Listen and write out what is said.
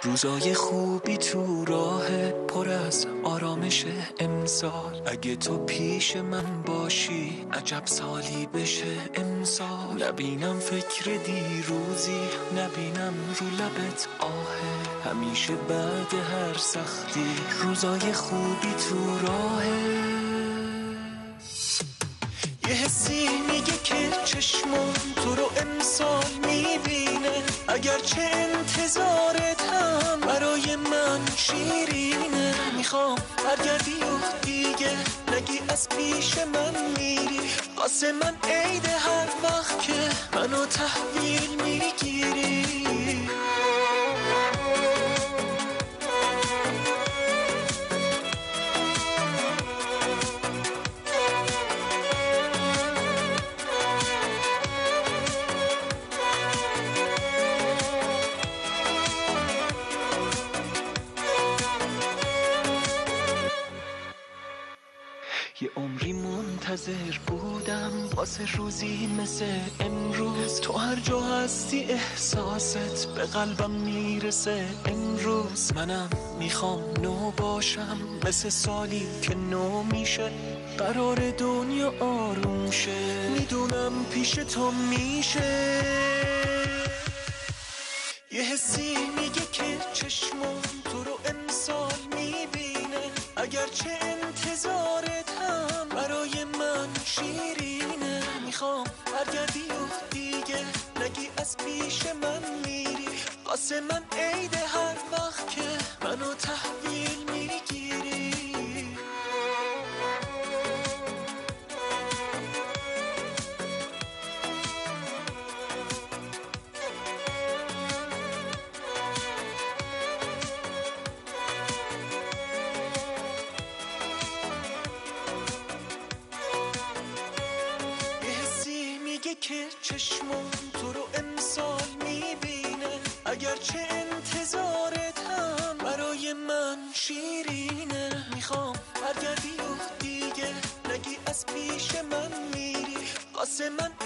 روزای خوبی تو راه پر از آرامش امسال. اگه تو پیش من باشی عجب سالی بشه امسال. نبینم فکر دیروزی، نبینم رو لبت آه. همیشه بعد هر سختی روزای خوبی تو راهه. یه حسی میگه که چشمم تو رو امسال میبینه. اگرچه انتظارت هم برای من شیرینه. میخوام برگردی و دیگه نگی از پیش من میری. واسه من عید هر وقت که منو تحویل میگیری. یه عمری منتظر بودم واسه روزی مثل امروز. تو هر جا هستی احساست به قلبم میرسه امروز. منم میخوام نو باشم مثل سالی که نو میشه. قرار دنیا آروم شه، میدونم پیش تو میشه. یه حسی میگه که چشمم تو رو امسال میبینه. اگرچه انتظارت هم برای من شیرینه. میخوام برگردی و دیگه نگی از پیش من میری. واسه من عید هر وقت که منو تحویل میگیری. که چشمم تو رو امسال میبینه. اگرچه انتظارت هم برای من شیرینه. میخوام برگردی و دیگه نگی از پیش من میری. واسه من